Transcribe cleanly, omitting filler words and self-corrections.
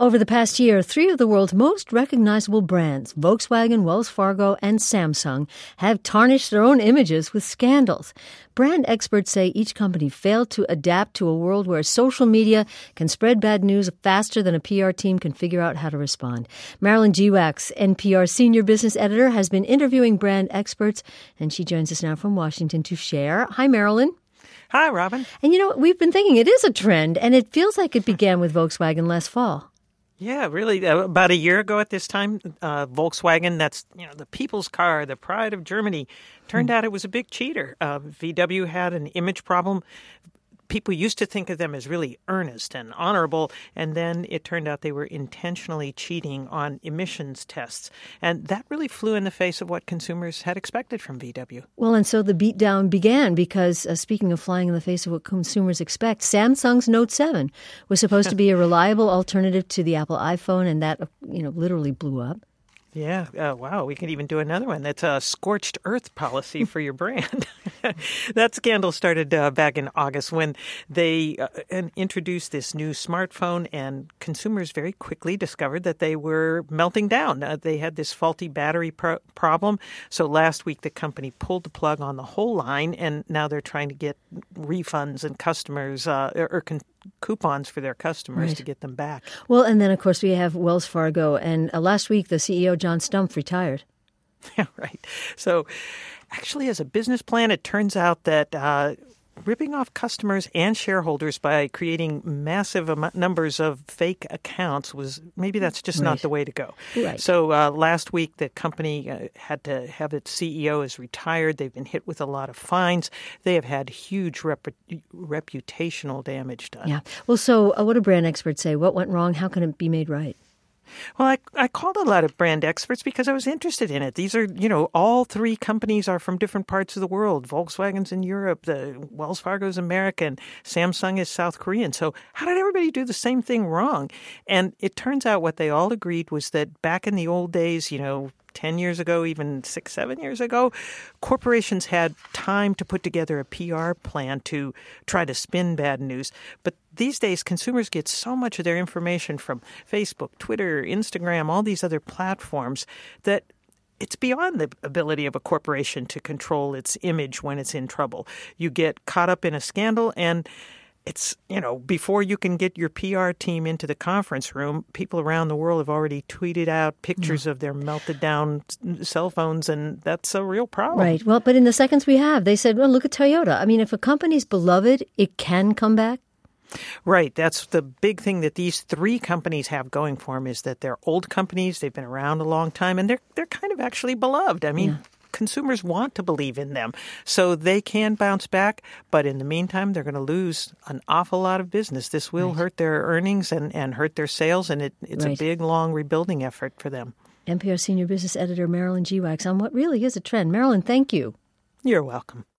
Over the past year, three of the world's most recognizable brands, Volkswagen, Wells Fargo, and Samsung, have tarnished their own images with scandals. Brand experts say each company failed to adapt to a world where social media can spread bad news faster than a PR team can figure out how to respond. Marilyn Geewax, NPR senior business editor, has been interviewing brand experts, and she joins us now from Washington to share. Hi, Marilyn. Hi, Robin. And we've been thinking it is a trend, and it feels like it began with Volkswagen last fall. Yeah, really. About a year ago at this time, Volkswagen, that's the people's car, the pride of Germany, turned out it was a big cheater. VW had an image problem. People used to think of them as really earnest and honorable, and then it turned out they were intentionally cheating on emissions tests. And that really flew in the face of what consumers had expected from VW. Well, and so the beatdown began because, speaking of flying in the face of what consumers expect, Samsung's Note 7 was supposed to be a reliable alternative to the Apple iPhone, and that, literally blew up. Yeah. Wow. We could even do another one. That's a scorched earth policy for your brand. That scandal started back in August when they introduced this new smartphone, and consumers very quickly discovered that they were melting down. They had this faulty battery problem. So last week, the company pulled the plug on the whole line, and now they're trying to get refunds and customers coupons for their customers to get them back. Well, and then, of course, we have Wells Fargo. And last week, the CEO, John Stumpf, retired. Yeah, right. So actually, as a business plan, it turns out that ripping off customers and shareholders by creating massive numbers of fake accounts that's just not the way to go. Right. So last week, the company had to have its CEO is retired. They've been hit with a lot of fines. They have had huge reputational damage done. Yeah. Well, so what do brand experts say? What went wrong? How can it be made right? Well, I called a lot of brand experts because I was interested in it. These are, all three companies are from different parts of the world. Volkswagen's in Europe, the Wells Fargo's American, Samsung is South Korean. So how did everybody do the same thing wrong? And it turns out what they all agreed was that back in the old days, 10 years ago, even 6-7 years ago, corporations had time to put together a PR plan to try to spin bad news. But these days, consumers get so much of their information from Facebook, Twitter, Instagram, all these other platforms that it's beyond the ability of a corporation to control its image when it's in trouble. You get caught up in a scandal, and it's, before you can get your PR team into the conference room, people around the world have already tweeted out pictures of their melted down cell phones, and that's a real problem. Right. Well, but in the seconds we have, they said, well, look at Toyota. I mean, if a company's beloved, it can come back. Right. That's the big thing that these three companies have going for them is that they're old companies. They've been around a long time, and they're kind of actually beloved. I mean, consumers want to believe in them, so they can bounce back. But in the meantime, they're going to lose an awful lot of business. This will hurt their earnings and hurt their sales, and it's a big, long rebuilding effort for them. NPR senior business editor Marilyn Geewax on what really is a trend. Marilyn, thank you. You're welcome.